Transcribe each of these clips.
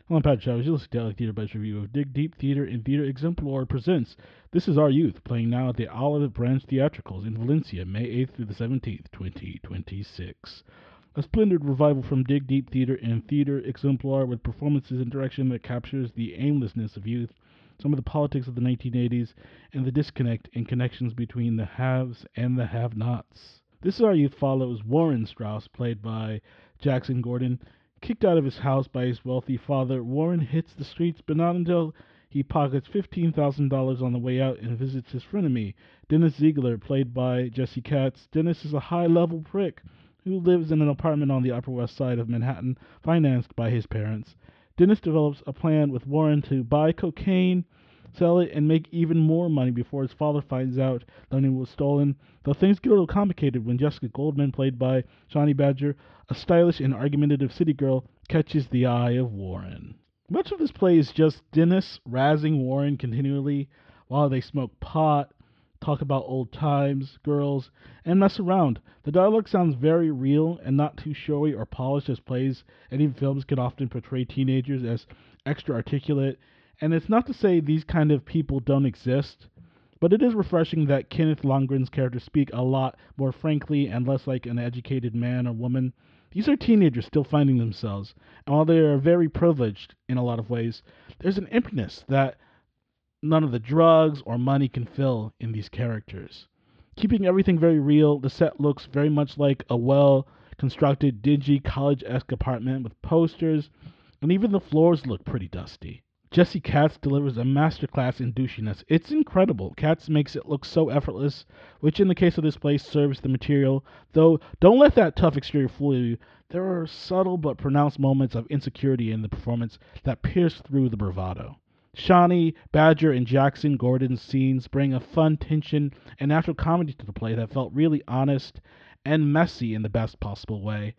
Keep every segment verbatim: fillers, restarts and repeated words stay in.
I'm Pat Chavez. You're listening to L A Theater Bites review of Dig Deep Theater and Theater Exemplar presents This Is Our Youth, playing now at the Olive Branch Theatricals in Valencia, May eighth through the seventeenth, twenty twenty-six. A splendid revival from Dig Deep Theater and Theater Exemplar with performances and direction that captures the aimlessness of youth, some of the politics of the nineteen eighties, and the disconnect and connections between the haves and the have-nots. This Is Our Youth follows Warren Strauss, played by Jackson Gordon. Kicked out of his house by his wealthy father, Warren hits the streets, but not until he pockets fifteen thousand dollars on the way out and visits his frenemy, Dennis Ziegler, played by Jesse Katz. Dennis is a high-level prick who lives in an apartment on the Upper West Side of Manhattan, financed by his parents. Dennis develops a plan with Warren to buy cocaine, sell it, and make even more money before his father finds out learning was stolen. Though things get a little complicated when Jessica Goldman, played by Shawnee Badger, a stylish and argumentative city girl, catches the eye of Warren. Much of this play is just Dennis razzing Warren continually while they smoke pot, talk about old times, girls, and mess around. The dialogue sounds very real and not too showy or polished as plays and even films can often portray teenagers as extra articulate. And it's not to say these kind of people don't exist, but it is refreshing that Kenneth Longren's characters speak a lot more frankly and less like an educated man or woman. These are teenagers still finding themselves, and while they are very privileged in a lot of ways, there's an emptiness that none of the drugs or money can fill in these characters. Keeping everything very real, the set looks very much like a well-constructed, dingy, college-esque apartment with posters, and even the floors look pretty dusty. Jesse Katz delivers a masterclass in douchiness. It's incredible. Katz makes it look so effortless, which in the case of this play serves the material, though don't let that tough exterior fool you. There are subtle but pronounced moments of insecurity in the performance that pierce through the bravado. Shawnee, Badger, and Jackson Gordon's scenes bring a fun tension and natural comedy to the play that felt really honest and messy in the best possible way.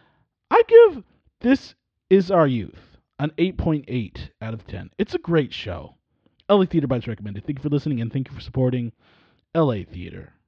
I give This Is Our Youth an eight point eight out of ten. It's a great show. L A Theater Bites recommended. Thank you for listening and thank you for supporting L A Theater.